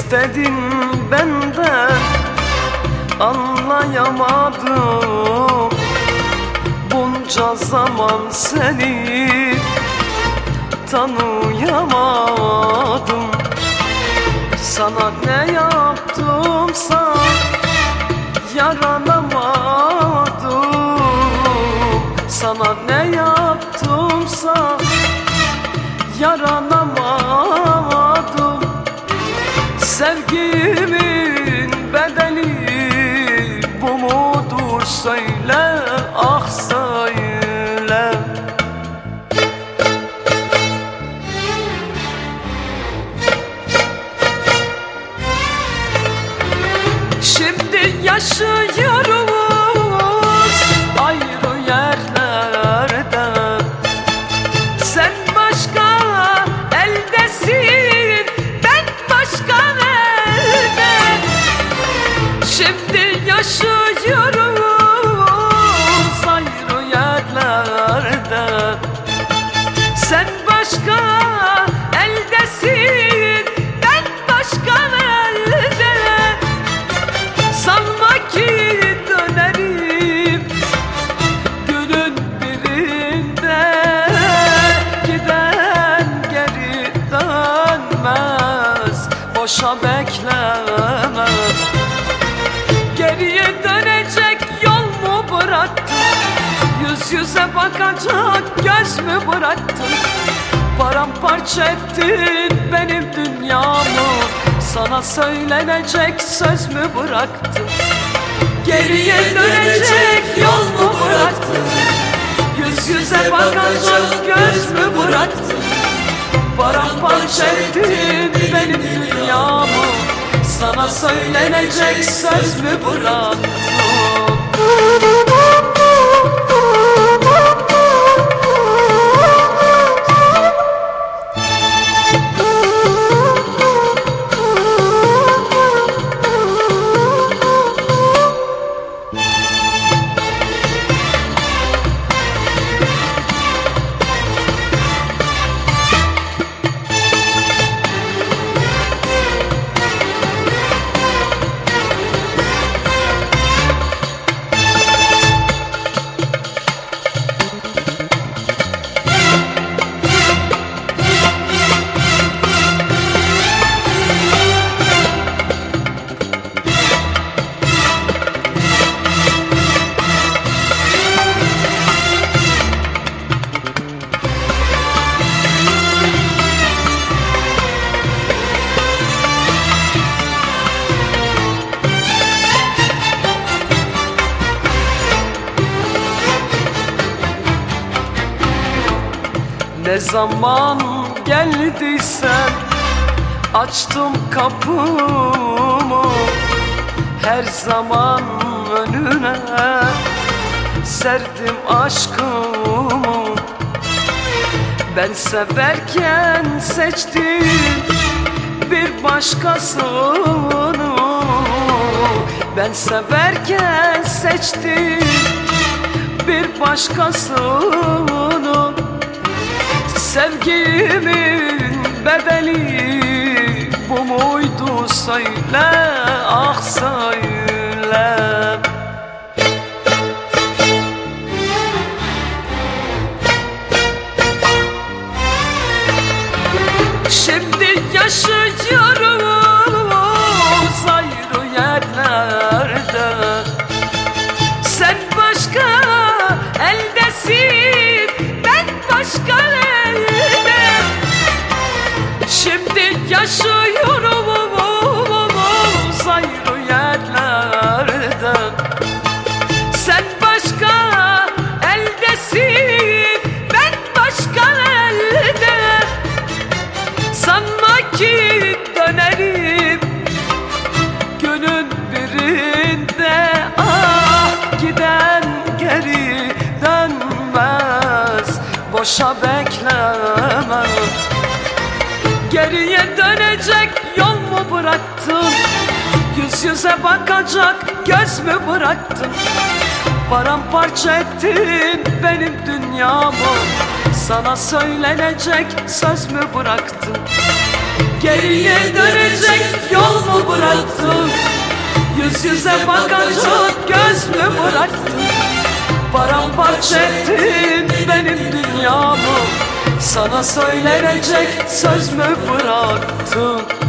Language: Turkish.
istedin benden, anlayamadım. Bunca zaman seni tanıyamadım. Sana ne yaptımsa yaranamadım. Sana ne yaptımsa yaranamadım. Sevgimin bedeli bu mudur söyle, ah söyle. Şimdi yaşıyoruz ayrı yerlerde. Sen başka eldesin, ben başka elde. Şimdi yaşıyoruz ayrı yerlerde. Sen başka eldesin, ben başka elde. Sanma ki dönerim günün birinde. Giden geri dönmez, boşa beklemez. Geriye dönecek yol mu bıraktın? Yüz yüze bakacak göz mü bıraktın? Paramparça ettin benim dünyamı, sana söylenecek söz mü bıraktın? Geriye dönecek yol mu bıraktın? Yüz yüze bakacak göz mü bıraktın? Paramparça ettin benim dünyamı, sana söylenecek söz mü bıraktın? Ne zaman geldiysen açtım kapımı, her zaman önüne serdim aşkımı. Ben severken seçtim bir başkasını. Ben severken seçtim bir başkasını. Sevgimin bedeli bu muydu söyle, ah söyle. Şimdi yaşıyoruz ayrı yerlerde. Sen başka eldesin, ben başka elde. Şimdi yaşıyoruz ayrı yerlerde. Sen başka eldesin, ben başka elde. Sanma ki dönerim günün birinde. Ah, giden geri dönmez, boşa beklemez. Geriye dönecek yol mu bıraktın? Yüz yüze bakacak göz mü bıraktın? Paramparça ettin benim dünyamı, sana söylenecek söz mü bıraktın? Geriye dönecek yol mu bıraktın? Yüz yüze bakacak göz mü bıraktın? Paramparça ettin benim dünyamı, sana söylenecek söz mü bıraktın?